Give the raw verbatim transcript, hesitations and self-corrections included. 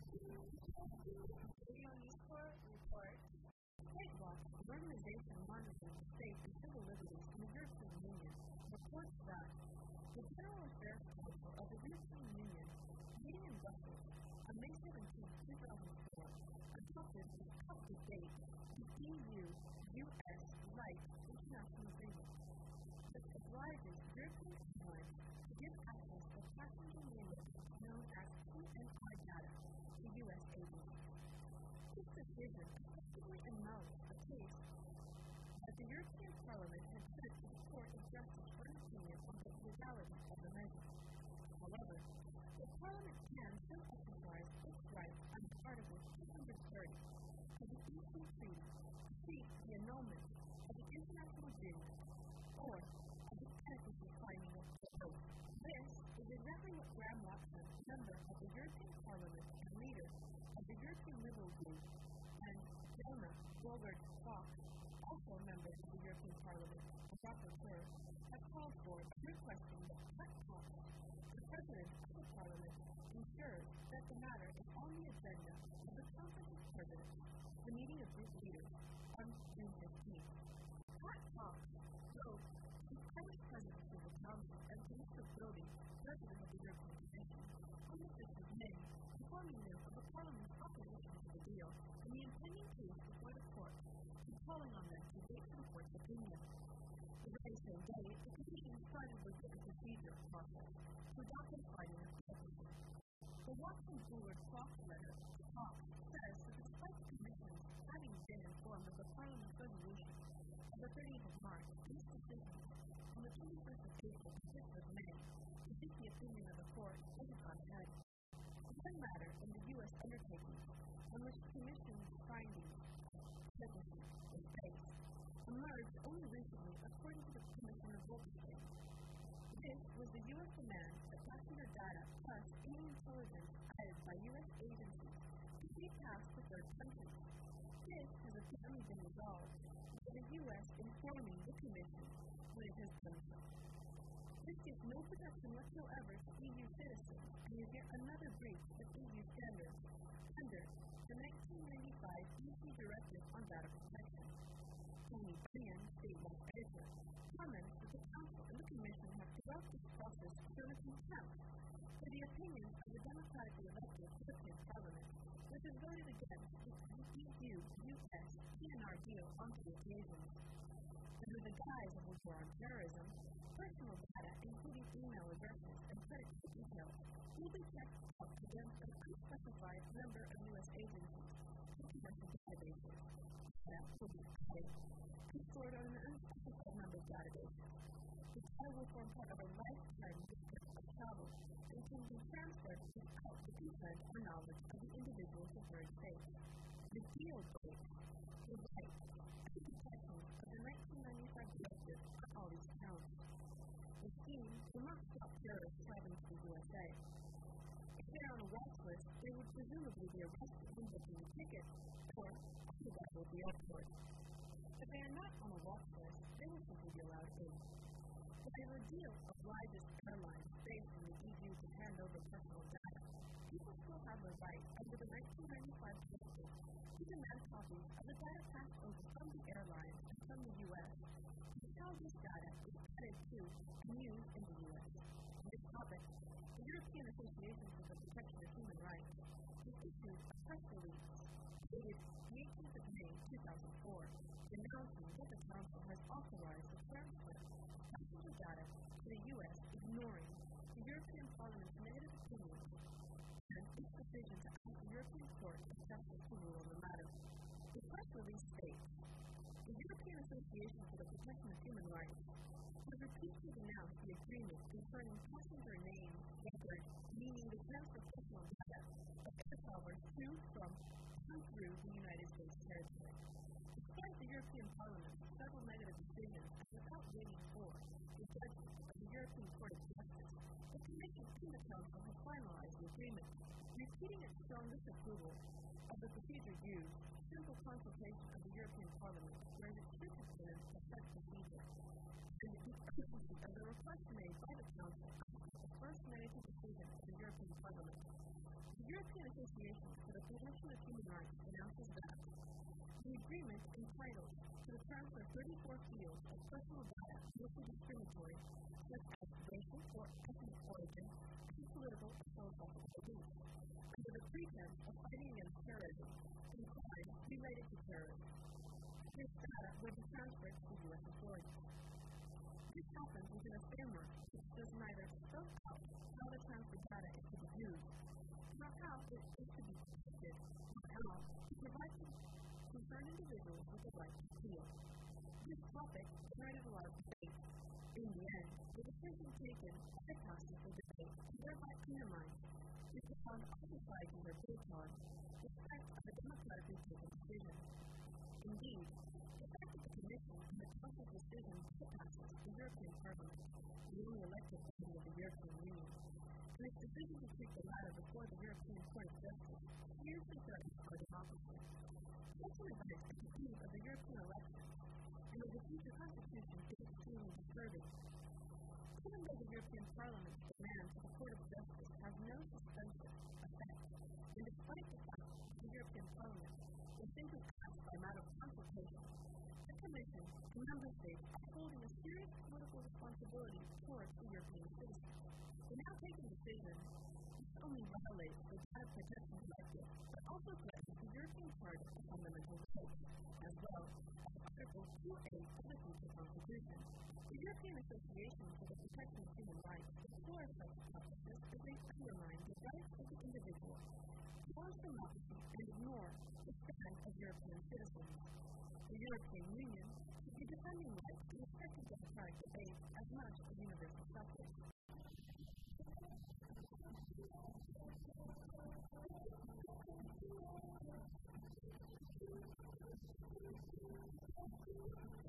Radio Newsport reports. Statewatch, an organization monitoring state and civil liberties in the European Union, reports that the General Affairs Council of the European Union, meeting in Brussels on May seventeenth, two thousand four, adopted the up-to-date E U-U S Light International Agreement, which obliges European airlines to give access to passenger data known as P N R data to U S agencies. This decision effectively annuls the case that the European Parliament had sent to the Court of Justice for an opinion on the legality of the measure. However, the Parliament can still exercise its rights under Article two hundred thirty of the E C Treaty to seek the annulment of the international agreement or of the adequacy finding of the oath. This is exactly what Graham Watson, member of the European Parliament and leader of the European Liberal Group, and Jonah Goldberg-Fox, also a member of the European Parliament and rapporteur, have called for, requesting that Pat Cox, the President of the Parliament, ensures that the matter is on the agenda of the Conference of Presidents, the meeting of group leaders, on June fifteenth. Pat Cox wrote to the Irish Presidency of the Council and to Mister Brody, President of the European Commission, on the fifth of May, informing them of the Parliament's opposition to the deal and the impending case before the court, and calling on them to wait for the court's opinion. The very same day, the Commission started the written procedure process to adopt a finding of adequacy. The Watson Gould Fox letter to Fox says that despite the Commission having been informed of the Parliament's resolution of the thirtieth of March, this decision on the twenty-first of April and fifth of May to seek the opinion of the court hasn't gone ahead. One matter in the U S undertaking on which the Commission's findings of adequacy is based emerged only recently according to the Commission of Wolfenstein. This was the U S demand that passenger data plus any intelligence added by U S agencies could be passed to third countries. This has apparently been resolved by the U S informing the Commission when it has done so. This gives no protection whatsoever to E U citizens and is yet another breach of E U standards under the nineteen ninety-five E C Directive on Data Protection. Tony Bunyan, statewide editor, comments that the Council and the Commission have throughout this process shown a contempt for the opinions of the democratically elected European Parliament, which has voted against the E U-U S P N R deal on two occasions. Under the guise of a war on terrorism, personal data, including email addresses and credit card details, will be checked out against an unspecified number of U S agencies and commercial databases. That will be added and stored on an unspecified number of databases. The data will form part of a lifetime history of travel and can be transferred without the consent or knowledge of the individual to third states. The deal breaks the rights and protections of the nineteen ninety-five directive on all these counts. The scheme will not stop terrorists traveling to the U S A. If they are on a watch list, they would presumably be arrested when booking a ticket or extradited at the airport. If they are not on a watch list, they will simply be allowed in. While the deal obliges airlines based in the E U to hand over personal data, people still have the right under the nineteen ninety-five directive to demand copies of the data passed over from the airlines and from the U S and how this data is added to and used in the U S. On this topic, the European Association for the Protection of Human Rights has issued a press release dated the eighteenth of May, two thousand four, announcing that the Council has authorized the transfer of passenger data to the U S, ignoring the European Parliament's negative opinion and its decision to ask the European Court of Justice to rule on the matter. The press release states, the European Association for the Protection of Human Rights has repeatedly denounced the agreement concerning passenger name record, meaning the transfer of personal data of air travelers to, from, and through the United States territory. Despite the European Parliament's several negative decisions and without waiting for the judgment of the European Court of Justice, the Commission and the Council have finalized the agreement, repeating its strong disapproval of the procedure used, simple consultation of the European Parliament, whereas it should have been a set procedure, and the urgency of the request made by the Council after the first negative decision of the European Parliament. The European Association for the Protection of Human Rights announces that the agreement entitled to the terms of thirty-four fields of personal data mostly discriminatory, such as racial or ethnic origin, and political or philosophical beliefs, under the pretense of fighting against terrorism and crimes related to terrorism. This data would be transferred to U S authorities. This happens within a framework which does neither spell out how the transfer data is to be used, nor how it is to be protected, nor how to provide concerned individuals with the right to appeal. This topic generated a lot of debate. In the end, the decision taken by the Council for debate to thereby undermine is to found ostracizing or boycott the fact of a democratically taken decision. Indeed, the fact that the Commission and the Council's decision to pass the European Parliament, the only elected body of the European Union, and its decision to treat the latter before the European Court of Justice seriously threatens our democracy. Such an event at the eve of the European elections and of the future constitution is extremely disturbing. Even though the European Parliament's demand to the Court of Justice has no suspensive effect, and despite the fact that the European Parliament is simply passed by a matter of consultation, the Commission and Member States are holding a serious political responsibility towards the European citizens. The now taken decision not only violates the Data Protection Directive, but also threatens the European Charter of Fundamental Rights, as well as Article two A of the future Constitution. The European Association for the Protection of Human Rights deplores such practices as they undermine the rights of the individual, challenge democracy, and ignore the stand of European citizens. The European Union should be defending rights and respecting democratic debate as much as universal suffrage. Thank you.